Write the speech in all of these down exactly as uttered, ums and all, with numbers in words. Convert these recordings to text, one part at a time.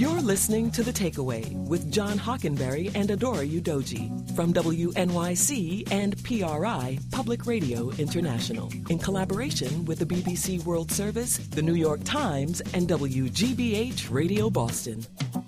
You're listening to The Takeaway with John Hockenberry and Adora Udoji from W N Y C and P R I, Public Radio International, in collaboration with the B B C World Service, the New York Times, and W G B H Radio Boston.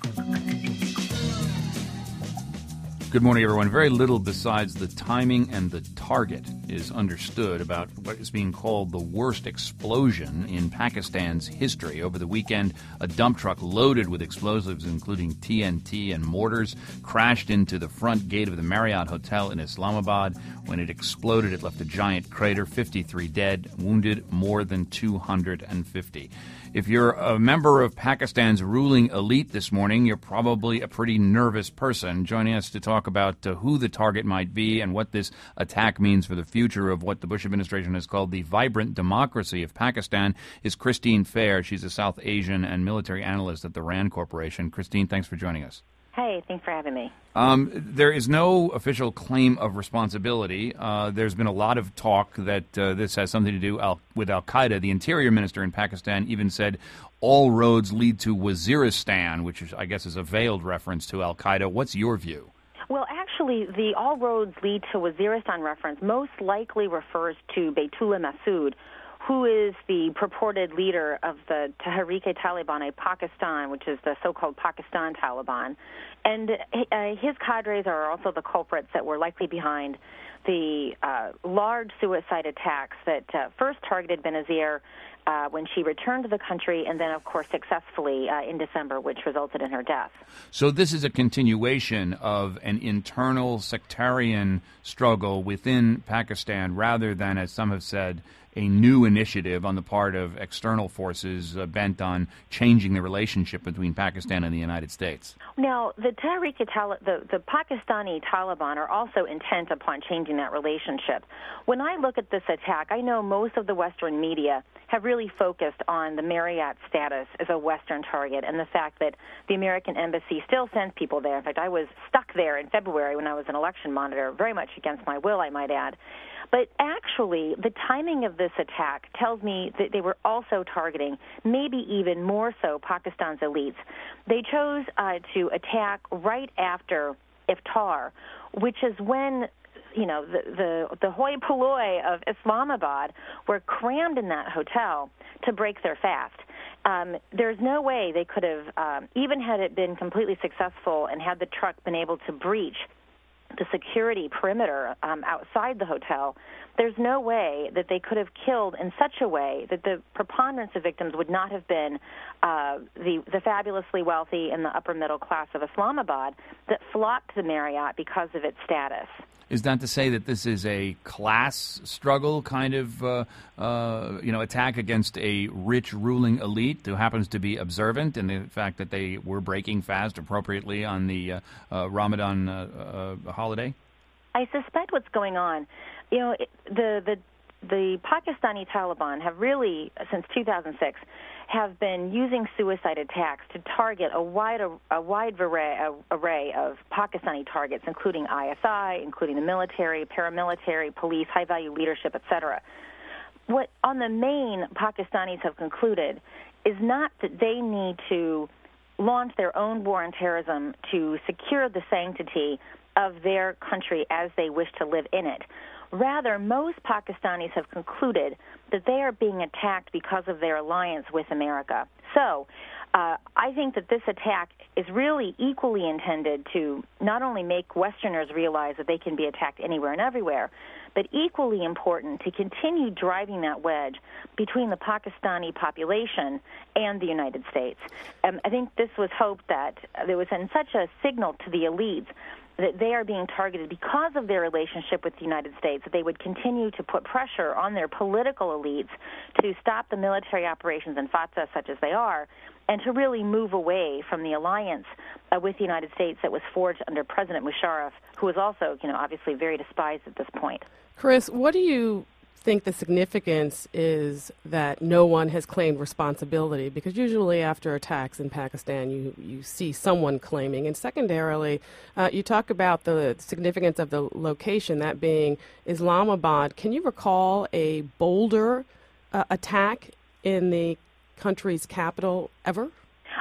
Good morning, everyone. Very little besides the timing and the target is understood about what is being called the worst explosion in Pakistan's history. Over the weekend, a dump truck loaded with explosives, including T N T and mortars, crashed into the front gate of the Marriott Hotel in Islamabad. When it exploded, it left a giant crater, fifty-three dead, wounded more than two hundred fifty. If you're a member of Pakistan's ruling elite this morning, you're probably a pretty nervous person. Joining us to talk about uh, who the target might be and what this attack means for the future of what the Bush administration has called the vibrant democracy of Pakistan is Christine Fair. She's a South Asian and military analyst at the RAND Corporation. Christine, thanks for joining us. Hey, thanks for having me. Um, there is no official claim of responsibility. Uh, there's been a lot of talk that uh, this has something to do al- with al-Qaeda. The interior minister in Pakistan even said all roads lead to Waziristan, which is, I guess is a veiled reference to al-Qaeda. What's your view? Well, actually, the all roads lead to Waziristan reference most likely refers to Baitullah Masood, who is the purported leader of the Tehreek-e-Taliban Pakistan, which is the so-called Pakistan Taliban. And uh, his cadres are also the culprits that were likely behind the uh, large suicide attacks that uh, first targeted Benazir uh, when she returned to the country, and then, of course, successfully uh, in December, which resulted in her death. So this is a continuation of an internal sectarian struggle within Pakistan rather than, as some have said, a new initiative on the part of external forces uh, bent on changing the relationship between Pakistan and the United States. Now, the Tehreek-e-Taliban, the, the Pakistani Taliban are also intent upon changing that relationship. When I look at this attack, I know most of the Western media have really focused on the Marriott status as a Western target and the fact that the American embassy still sends people there. In fact, I was stuck there in February when I was an election monitor, very much against my will, I might add. But actually, the timing of this attack tells me that they were also targeting, maybe even more so, Pakistan's elites. They chose uh, to attack right after Iftar, which is when, you know, the, the, the hoi polloi of Islamabad were crammed in that hotel to break their fast. Um, there's no way they could have, um, even had it been completely successful and had the truck been able to breach the security perimeter um, outside the hotel, there's no way that they could have killed in such a way that the preponderance of victims would not have been uh, the, the fabulously wealthy and the upper middle class of Islamabad that flocked to the Marriott because of its status. Is that to say that this is a class struggle kind of, uh, uh, you know, attack against a rich ruling elite who happens to be observant in the fact that they were breaking fast appropriately on the uh, uh, Ramadan uh, uh, holiday? I suspect what's going on, you know, the the the Pakistani Taliban have really, since two thousand six, have been using suicide attacks to target a wide a wide array, a, array of Pakistani targets, including I S I, including the military, paramilitary, police, high-value leadership, et cetera. What on the main Pakistanis have concluded is not that they need to launch their own war on terrorism to secure the sanctity of their country as they wish to live in it. Rather, most Pakistanis have concluded that they are being attacked because of their alliance with America. So uh, I think that this attack is really equally intended to not only make Westerners realize that they can be attacked anywhere and everywhere, but equally important to continue driving that wedge between the Pakistani population and the United States. Um, I think this was hoped that there was in such a signal to the elites that they are being targeted because of their relationship with the United States, that they would continue to put pressure on their political elites to stop the military operations in Fatah, such as they are, and to really move away from the alliance uh, with the United States that was forged under President Musharraf, who is also, you know, obviously very despised at this point. Chris, what do you think the significance is that no one has claimed responsibility? Because usually after attacks in Pakistan, you, you see someone claiming. And secondarily, uh, you talk about the significance of the location, that being Islamabad. Can you recall a bolder uh, attack in the country's capital ever?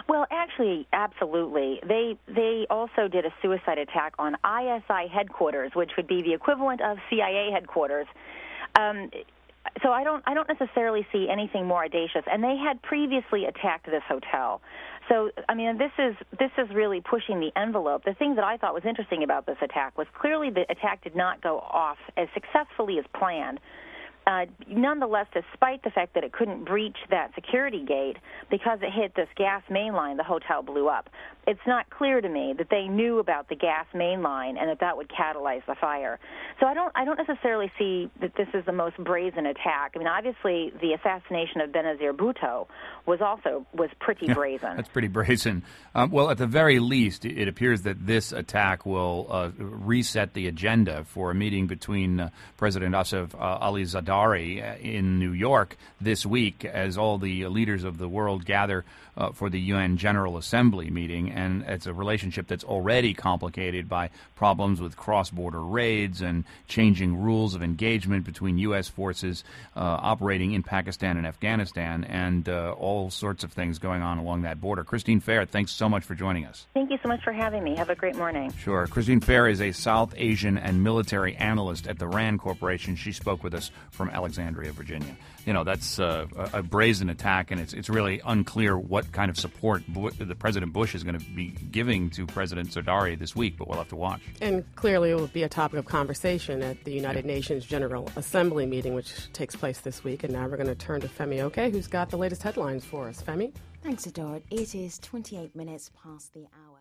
Well, actually, absolutely. They they also did a suicide attack on I S I headquarters, which would be the equivalent of C I A headquarters. Um, so I don't I don't necessarily see anything more audacious. And they had previously attacked this hotel. So I mean, this is this is really pushing the envelope. The thing that I thought was interesting about this attack was clearly the attack did not go off as successfully as planned. Uh, nonetheless, despite the fact that it couldn't breach that security gate because it hit this gas main line, the hotel blew up. It's not clear to me that they knew about the gas main line and that that would catalyze the fire. So I don't, I don't necessarily see that this is the most brazen attack. I mean, obviously, the assassination of Benazir Bhutto was also was pretty yeah, brazen. That's pretty brazen. Um, well, at the very least, it appears that this attack will uh, reset the agenda for a meeting between uh, President Asif uh, Ali Zardari in New York this week as all the leaders of the world gather uh, for the U N General Assembly meeting. And it's a relationship that's already complicated by problems with cross-border raids and changing rules of engagement between U S forces uh, operating in Pakistan and Afghanistan, and uh, all sorts of things going on along that border. Christine Fair, thanks so much for joining us. Thank you so much for having me. Have a great morning. Sure. Christine Fair is a South Asian and military analyst at the RAND Corporation. She spoke with us from Alexandria, Virginia. You know, that's uh, a, a brazen attack, and it's it's really unclear what kind of support Bu- the President Bush is going to be giving to President Zardari this week, but we'll have to watch. And clearly it will be a topic of conversation at the United yeah. Nations General Assembly meeting, which takes place this week. And now we're going to turn to Femi Oke, who's got the latest headlines for us. Femi? Thanks, Adora. It is twenty-eight minutes past the hour.